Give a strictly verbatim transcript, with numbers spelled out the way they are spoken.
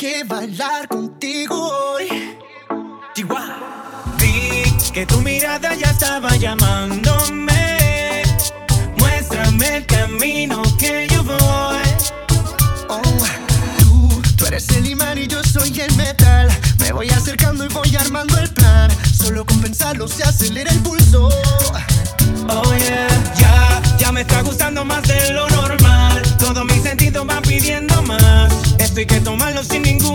que bailar contigo hoy. Chihuahua. Vi que tu mirada ya estaba llamándome. Muéstrame el camino que yo voy. Oh, tú, tú eres el imán y yo soy el metal. Me voy acercando y voy armando el plan. Solo con pensarlo se acelera el pulso. Oh yeah, ya, ya me está gustando más de lo normal. Todos mis sentidos van pidiendo más. Esto hay que tomarlo sin ningún